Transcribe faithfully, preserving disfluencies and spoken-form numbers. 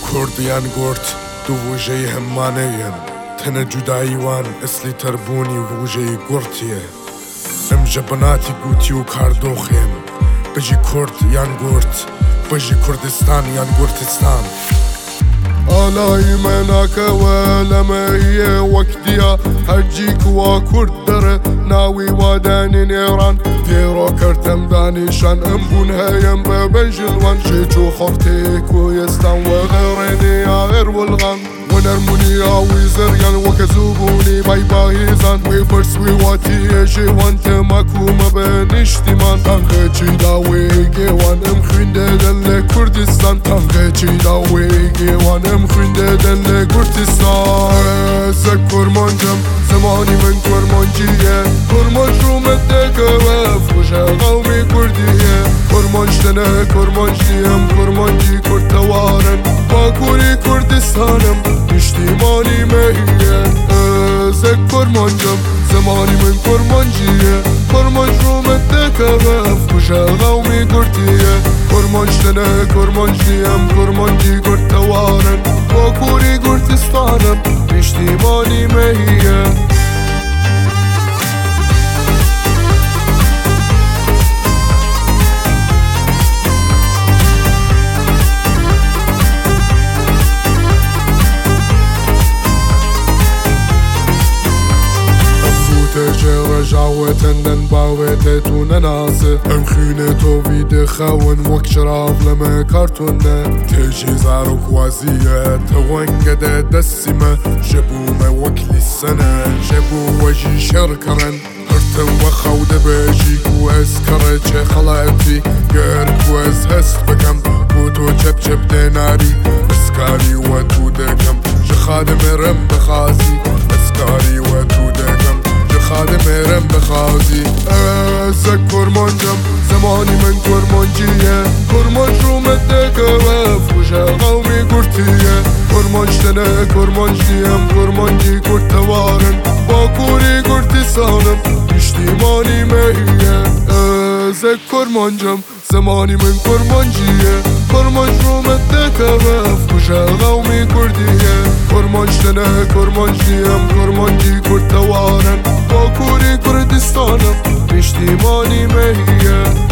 كرديان قرت دو وجهي همانيين تنە جوداییوان ئەسلی تەربوونی وژەی گورتیە ئەم ژەبناتی گوتی و کاردۆخێم بژی کورد یان گورت بژی کوردستان یان گورتستان ئالای مەناکەوە لەمەیە وەک دیە هەرجی کوا کورد دەرە ناوی وادانین ئێران دێڕۆ کردم دانیشان ئەم بوون هەیەم بە بەژڵوان شێچ و خەڵتێک و ئێستان وەغێڕێنێ ئاغێر وڵغان ونرموني اوي زريان وكزوبوني باي بايزان وي برسوي واتي اجي وانت ماكو ما بنشتي مان تنغيتشي داوي جيوان ام خوينددن لكردستان تنغيتشي داوي جيوان ام خوينددن لكردستان زك كرمانجم زماني من كرمانجية كرمانج رو مدك وف وجه قومي كردية كرمانجتنا كرمانجيم كرمانجي كردوارن باكوري كردستانم پشتیمانی مهیه زک کرمانجم زمانی من کرمانجیه کرمانج رو مدکه وف کشه قومی گرتیه کرمانجتنه کرمانجیم کرمانجی گرتوارن با کوری گرتستانم پشتیمانی مهیه رجعوتن باوتتون ناسه ام خينتو فيد خاون وك شراف لما كارتونه تجي زاروك وازية توانقد دسمة جبو ما وكل السنة جبو وجي شركرن هرتن وخود بجيك واسكرج خلاتي قرك وازهست بكم بوتو جب جب ديناري اسكاري واتو دكم جخادم رم بخازي اسكاري واتو دكم خادم رم بخازي ازك كرمانجم زماني من كرمانجية كرمانج رو مدك وف وجه قومي قرتية كرمانجتنا كرمانجيم كرمانجي كرتوارن باكوري كرتستانم پشتیمانی مهیه ازك كرمانجم زماني من كرمانجية كرمانج رو مدك وف وجه قومي كردية كرمانجتنا كرمانجيم كرمانجي كرتوارن باكوري كردستانم پشتیمانی مهیه